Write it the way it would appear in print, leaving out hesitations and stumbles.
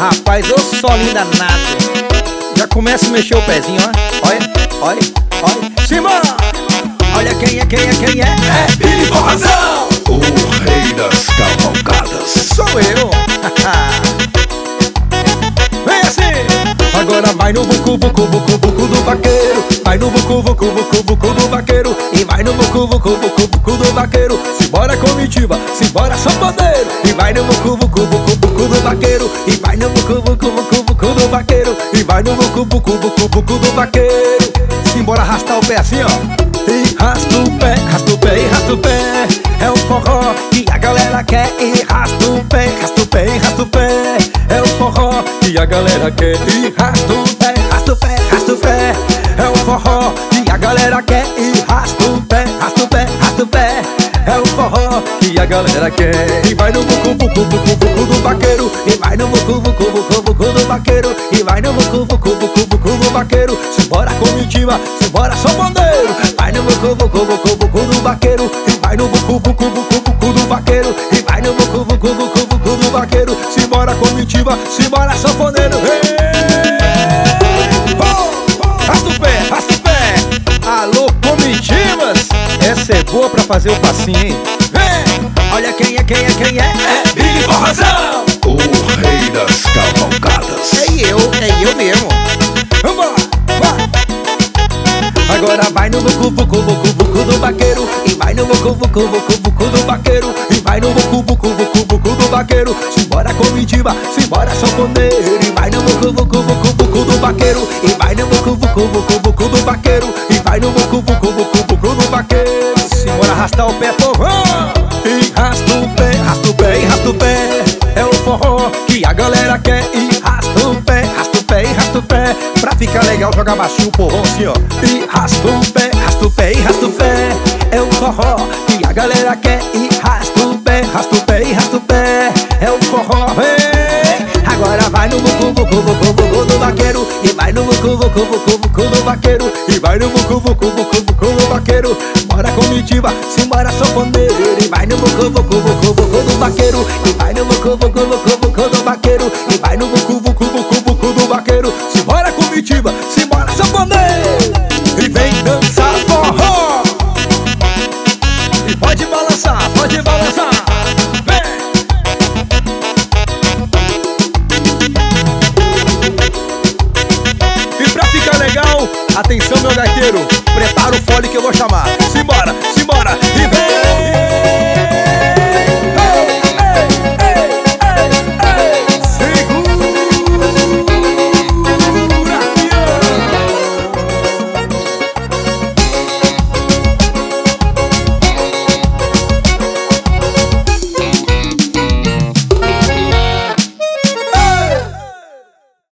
Rapaz, ô solinho danado. Já começa a mexer o pezinho, ó. Olha, olha, olha. Simbora! Olha quem é. É Billy Forrazão, o rei das cavalgadas. Sou eu. Vem assim. Agora vai no vucu do vaqueiro. Vai no vucu do vaqueiro. E vai no vucu do vaqueiro. Simbora comitiva, simbora sanfoneiro. E vai no vucu do vaqueiro. E vai no vucu do vaqueiro. E vai no vucu do vaqueiro. Simbora arrastar o pé assim, ó. E rasta o pé, rasta o pé, e rasta o pé. É o forró que a galera quer. E rasta o pé, rasta o pé, e rasta o pé. É o forró que a galera quer. E rasta o pé, rasta o pé, rasta o pé. É o forró que a galera quer. E rasta o pé, rasta o pé, rasta o pé. É o forró que a galera quer. E vai no vucu do vaqueiro. E vai no vucu do vaqueiro. E vai no vucu do vaqueiro. Simbora comitiva, simbora sanfoneiro. Vai no vucu do vaqueiro. E vai no vucu do vaqueiro. E vai no vucu do vaqueiro. Simbora comitiva, simbora sanfoneiro. Rasta o pé, rasta o pé. Alô, comitivas. Essa é boa pra fazer o passinho, hein? Vem! Olha quem é. É Billy Forrazão, o rei das cavalgadas. É eu mesmo. Vambora, vai! Agora vai no vucu do vaqueiro. E vai no vucu do vaqueiro. E vai no vucu do vaqueiro. Simbora comitiva, simbora sanfoneiro. E vai no vucu do vaqueiro. E vai no vucu do vaqueiro. E vai no vucu do vaqueiro. Simbora arrastar o pé, povão. E rasta o pé, rasta o pé, e rasta o pé. É o forró que a galera quer. E rasta o pé, rasta o pé, e rasta o pé. Pra ficar legal, joga baixinho o povão assim, ó. E rasta o pé, rasta o pé, e rasta o pé. É o forró que a galera quer. E rasta o pé, rasta o pé, e rasta o pé. É o forró, vem! Agora vai no vucu do vaqueiro. E vai no vucu do vaqueiro. E vai no vucu do vaqueiro. Bora comitiva, simbora sanfoneiro. E vai no vucu do vaqueiro. E vai no vucu do vaqueiro. E vai no vucu do vaqueiro. Simbora comitiva, simbora sanfoneiro. E vem dançar forró. E pode balançar, pode balançar. Vem! E pra ficar legal, atenção meu gaiteiro, prepara o fole que eu vou chamar. Simbora, simbora, e vem!